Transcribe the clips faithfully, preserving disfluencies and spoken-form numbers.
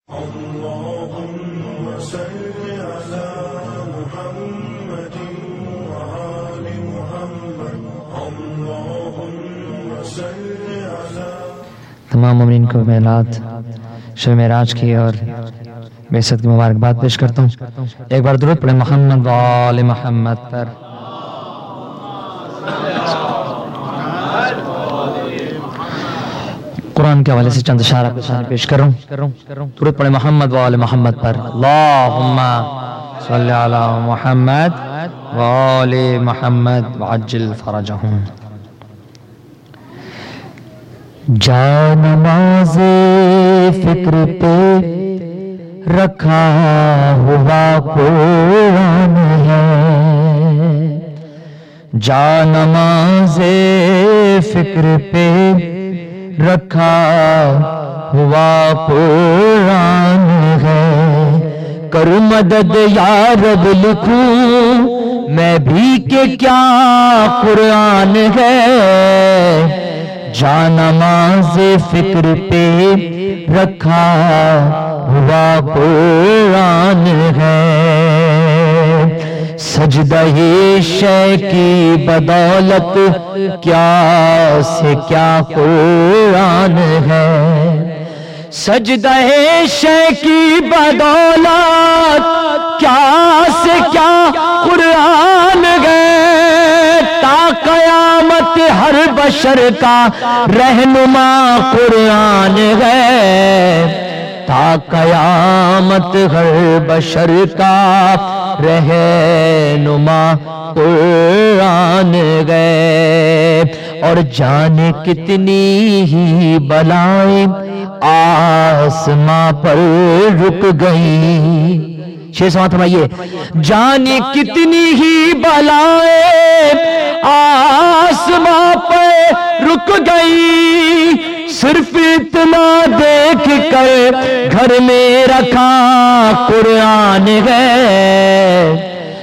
تمام مومنین کو میلاد شب معراج کی اور بعثت کی مبارکباد پیش کرتا ہوں. ایک بار درود پڑھیں محمد و آل محمد پر. قرآن کے حوالے سے چند اشارہ پیش کر رہا ہوں. درود پڑھیں محمد و آل محمد پر. اللہم صلی علی محمد و آل محمد وعجل فرجہم. جا نماز فکر پہ رکھا ہوا قرآن ہے. جا نماز فکر پہ رکھا ہوا قرآن ہے. کر مدد یا رب لکھوں میں بھی کہ کیا قرآن ہے. جا نماز فکر پہ رکھا ہوا قرآن ہے. سجدہ شے کی بدولت کیا سے کیا قرآن ہے. سجدہ شے کی بدولت کیا سے کیا قرآن ہے. تا قیامت ہر بشر کا رہنما قرآن ہے. تا قیامت ہر بشر کا رہنما قرآن ہے. اور جانے کتنی ہی بلائیں آسماں پر رک گئیں. شیر سماعت فرمائیے. جانے کتنی ہی بلائیں آسماں پر رک گئی. صرف اتنا دیکھ کر گھر میں رکھا قرآن ہے.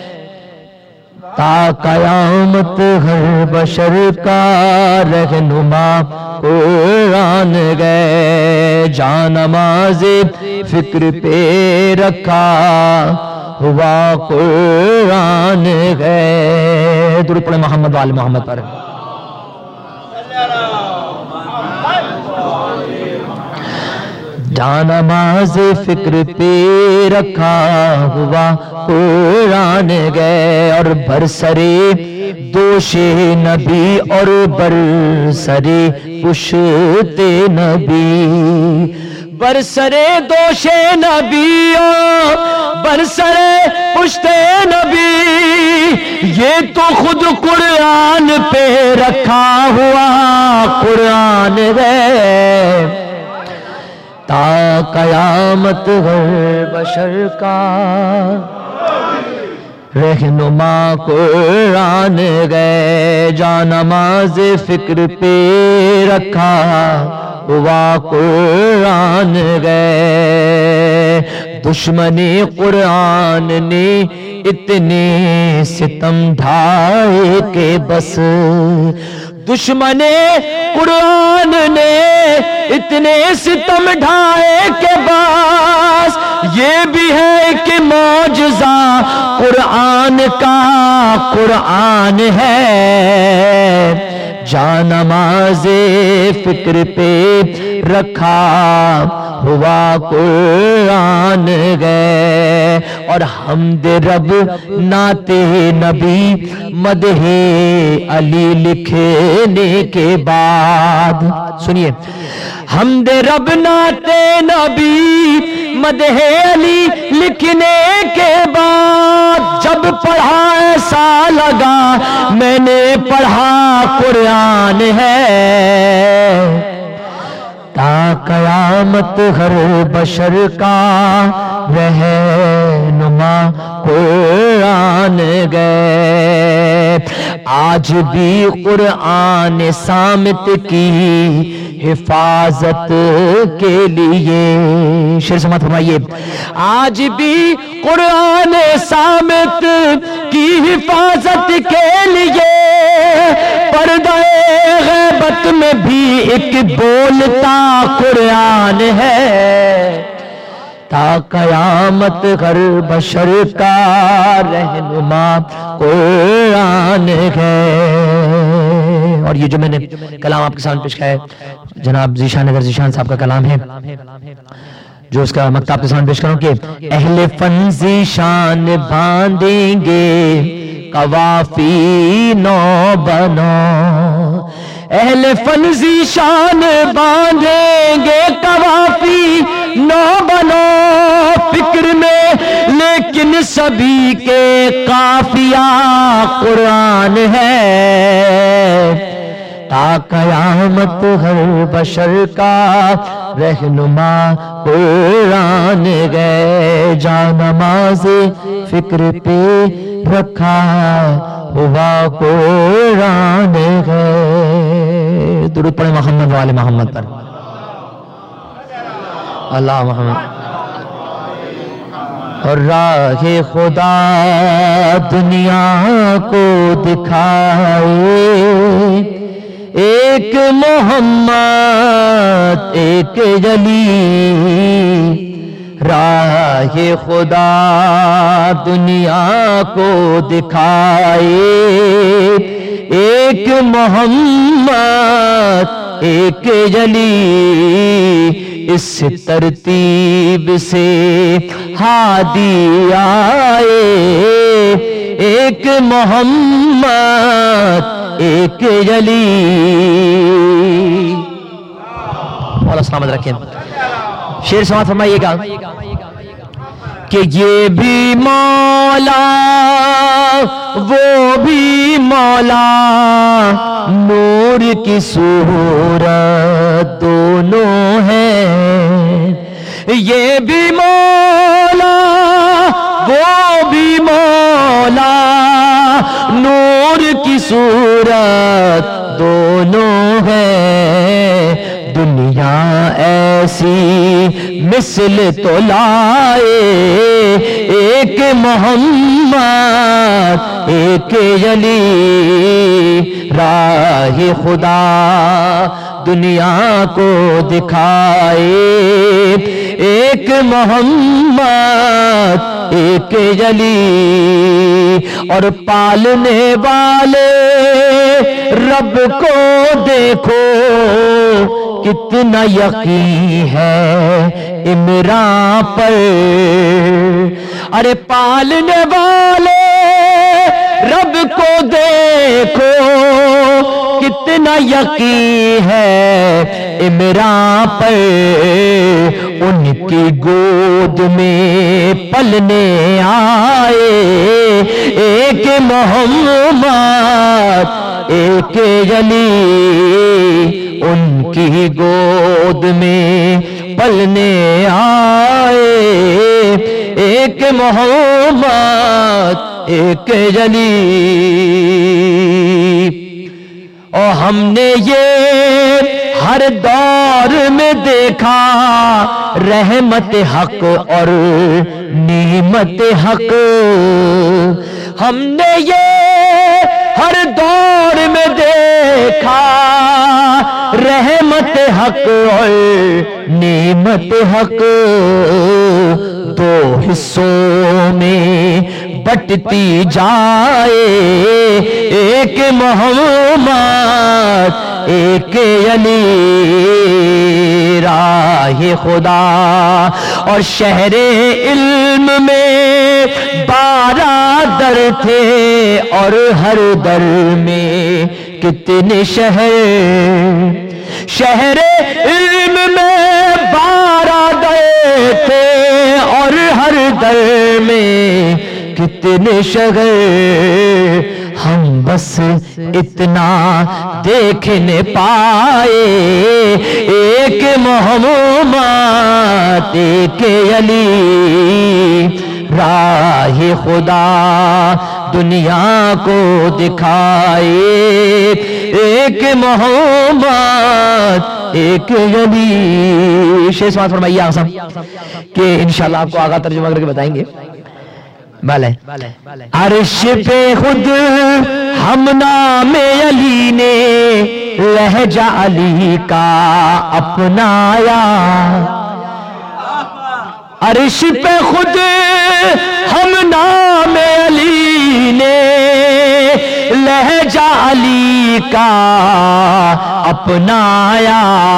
تا قیامت ہر بشر کا رہنما قرآن ہے. جا نماز فکر پہ رکھا ہوا قرآن ہے. درود پڑھیں محمد و آل محمد پر. جا نماز فکر پہ رکھا ہوا قرآن ہے. اور برسرے دوش نبی اور برسرے پشت نبی. برسرے دوش نبی اور برسرے پشت نبی یہ تو خود قرآن پہ رکھا ہوا قرآن ہے. تا قیامت ہر بشر کا رہنما قرآن ہے. جا نماز فکر پہ رکھا ہوا قرآن ہے. دشمن قرآن نے اتنے ستم ڈھائے کہ بس. دشمن قرآن نے اتنے ستم ڈھائے کے باس. یہ بھی ہے کہ معجزہ قرآن کا قرآن ہے. جا نماز فکر پہ رکھا ہوا قرآن ہے. اور حمد رب نعت نبی مدح علی لکھنے کے بعد سنیے. حمد رب نعت نبی مدح علی لکھنے کے بعد جب پڑھا ایسا لگا میں نے پڑھا قرآن ہے. تا قیامت ہر بشر کا رہنما قرآن گئے. آج بھی قرآن صامت کی حفاظت کے لیے شیر سماعت فرمائیے. آج بھی قرآن صامت کی حفاظت کے لیے پردہ غیبت میں بھی ایک بولتا قرآن ہے. تا قیامت ہر بشر کا رہنما قرآن ہے. اور یہ جو میں نے کلام آپ کے سامنے پیش کیا ہے جناب ذیشان اگر ذیشان صاحب کا کلام ہے جو اس کا مکتب آپ کے سامنے پیش کروں کہ اہل فن ذیشان باندھیں گے قوافی نو بنو. اہل فن ذیشان باندھیں گے قوافی نو بنو. فکر میں لیکن سبھی کے قافیہ قرآن ہے. تا قیامت ہر بشر کا رہنما قرآن گئے. جان نماز فکر پہ رکھا ہوا قرآن گئے. درود پڑھیں محمد والے محمد پر. اللہ محمد. اور راہ خدا دنیا کو دکھائے ایک محمد ایک جلی. راہ خدا دنیا کو دکھائے ایک محمد ایک جلی. اس ترتیب سے ہادی آئے ایک محمد ایک جلی. مولا سلامت رکھیں. شعر سماعت فرمائیے گا کہ یہ بھی مولا وہ بھی مولا نور کی صورت دونوں ہیں. یہ بھی مولا وہ بھی مولا نور کی صورت دونوں ہیں. دنیا ایسی مثل تو لائے ایک محمد ایک علی. راہ خدا دنیا کو دکھائے ایک محمد ایک علی. اور پالنے والے رب کو دیکھو کتنا یقین ہے عمران پر. ارے پالنے والے رب کو دیکھو کتنا یقین ہے عمران پر. ان کی گود میں پلنے آئے ایک محمد ایک علی. ان کی گود میں پلنے آئے ایک محمد ایک جلی. اور ہم نے یہ ہر دور میں دیکھا رحمت حق اور نعمت حق. ہم نے یہ ہر دور میں دیکھا رحمت حق اور نعمت حق. دو حصوں میں بٹتی جائے ایک محمد ایک علی. راہ خدا اور شہر علم میں بارہ در تھے اور ہر در میں کتنے شہر. شہر علم میں بارہ در تھے اور ہر در میں کتنے شہر. ہم بس اتنا دیکھنے پائے ایک محمد ایک علی. راہ خدا دنیا کو دکھائے ایک محمد ایک علی. شیخ سماعت فرمائیے آسان کہ انشاءاللہ آپ کو آگاہ ترجمہ کر کے بتائیں گے. بھلے عرش پہ خود ہم نام علی نے لہجہ علی کا اپنایا. عرش پہ خود ہم نام علی نے لہجہ علی کا اپنایا،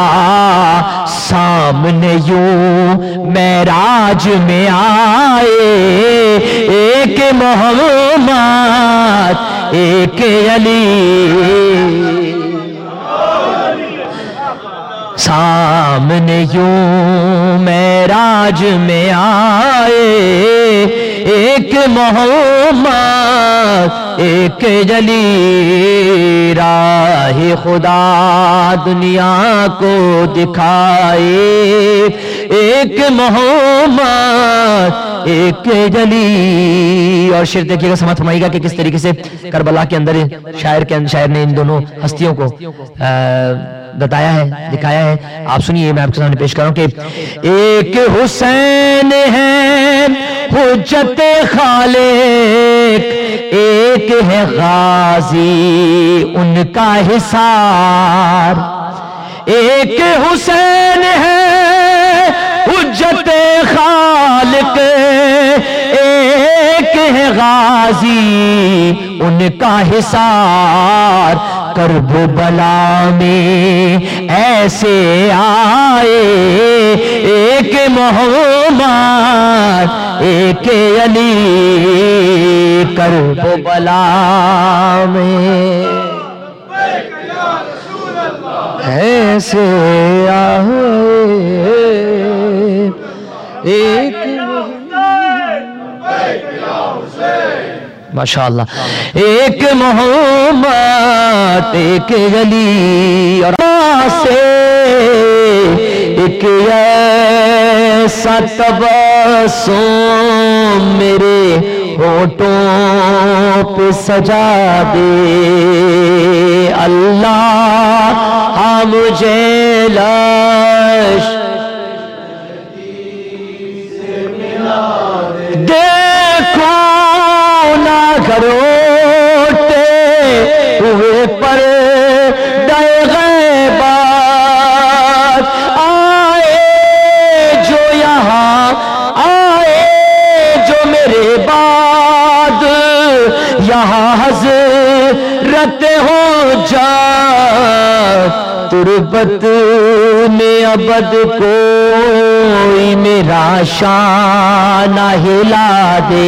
سامنے یوں معراج میں آئے، ایک محمد ایک علی، سامنے یوں معراج میں آئے، ایک محمد ایک جلی، راہ خدا دنیا کو دکھائے، ایک محمد ایک جلی۔ اور شعر دیکھیے گا، سمجھ فرمائیے گا کہ کس طریقے سے کربلا کے اندر شاعر کے شاعر نے ان دونوں ہستیوں کو بتایا ہے، دکھایا ہے۔ آپ سنیے، میں آپ کے سامنے پیش کر رہا ہوں کہ ایک حسین ہے حجت خالق، ایک ہے غازی ان کا حصار، ایک حسین ہے حجت خالق، ایک ہے غازی ان کا حصار، کرب بلا میں ایسے آئے، ایک محمد ایک علی، کرب بلا میں ایسے آئے، ایک ماشاءاللہ ایک محمد ایک علی، اور سے ایک ایسا تبسم میرے ہونٹوں پہ سجا دے، اللہ مجھے لاش دیکھو نہ کروٹے ہوئے پر دے غیبات، آئے جو یہاں آئے جو میرے بعد، یہاں حضرت ہو جا تربت میں ابد کوئی میرا شان ہلا دے،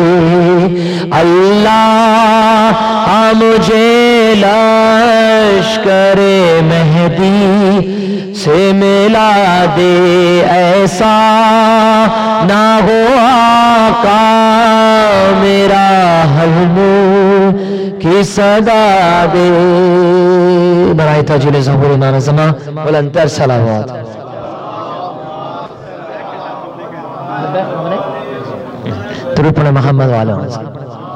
اللہ مجھے لشکر مہدی سے ملا دے، ایسا نہ ہو آقا میرا حلم کی صدا دے، برائے تاجل ظہور امام زمان بلندتر صلوات۔ درود پڑھیں محمد وعلیہ وسلم،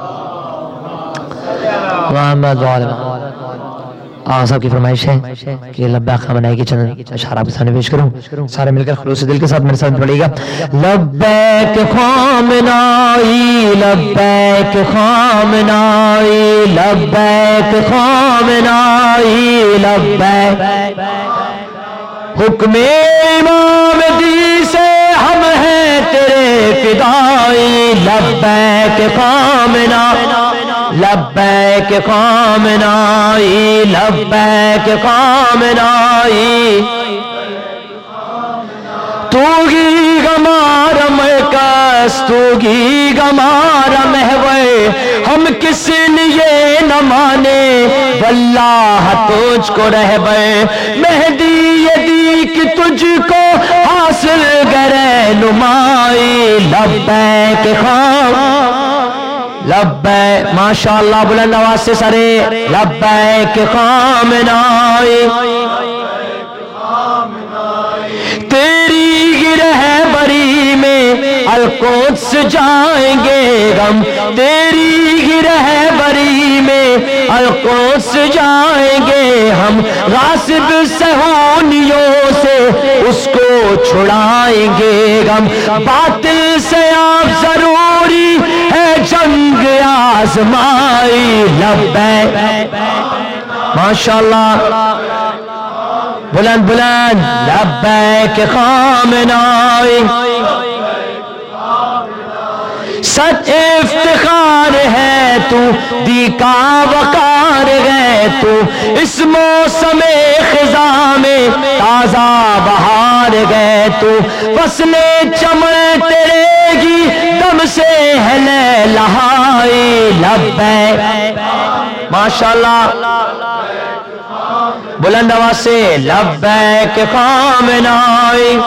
محمد وعلیہ وسلم۔ آقا صاحب کی فرمائش ہے کہ لبیک خامنائی کی چند اشارہ آپ کے سامنے پیش کروں، سارے مل کر خلوص دل کے ساتھ میرے ساتھ پڑھیے گا۔ لبیک خامنائی لبیک خامنائی لبیک خامنائی لبیک، حکم امام دی سے ہم ہیں تیرے فدائی، لبیک خامنائی لبیک خامنائی لبیک خامنائی، تو گی گمار مرکز تو گی گمار محور، ہم کس لیے نہ مانے واللہ تجھ کو رہبر، مہدی یدیک تجھ کو حاصل کرے نمائی، لبیک خام لبیک ماشاءاللہ بلند آواز سے سرے، لبیک خامنائی، تیری رہبری میں القدس جائیں گے ہم، تیری رہبری میں القدس جائیں گے ہم، غاصب صہیونیوں سے اس کو چھڑائیں گے ہم، باطل سے آپ ضروری ہے جنگ آزمائی، لبیک ماشاءاللہ بلند بلند، لبیک خامنائی صد افتخار ہے تو، دی کا وقار ہے تو، اس موسم خزاں میں تازہ بہار ہے تو، فصل چمن تیرے گی دم سے ہے لہائی لبیک ماشاءاللہ بلند آواز سے لبیک خامنائی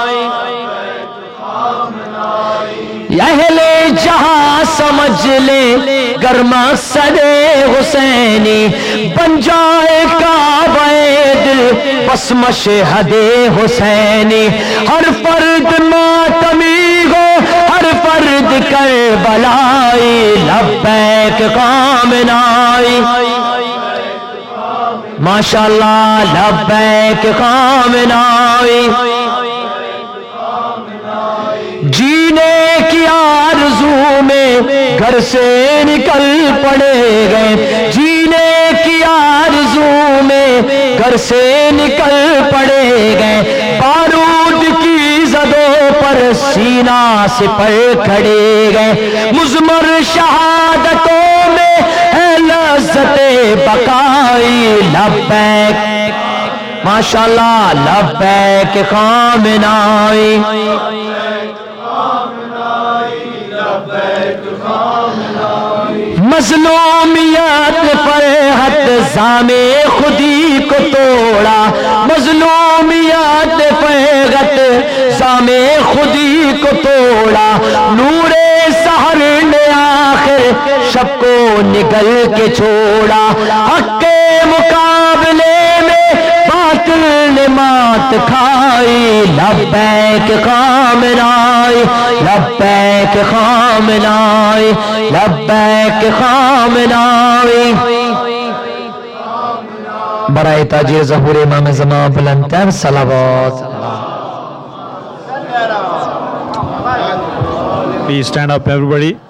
اہل جہاں سمجھ لے گر مقصد حسینی بن جائے کعبہ دل بس مشہد حسینی ہر فرد ماتمی ہو ہر فرد کربلائی لبیک خامنائی ماشاءاللہ لبیک خامنائی جینے کی آرزو میں گھر سے نکل پڑے گئے جینے کی آرزو میں گھر سے نکل پڑے گئے بارود کی زدوں پر سینہ سے پر کھڑے گئے مزمر شہادتوں میں ہے لذت بقائی لبیک ماشاءاللہ لبیک خامنائی مظلومیت فرحت زام خودی کو توڑا مظلومیت فرحت زام خودی کو توڑا نور سحر نے آخر شب کو نگل کے چھوڑا حق کے مقابلے میں باطل نے مات کھائی لبیک خامنائی لبیک خامنائی لبیک خامنائی برائے تاجر ظہور امام زمان بلند تر صلوات Please stand up everybody.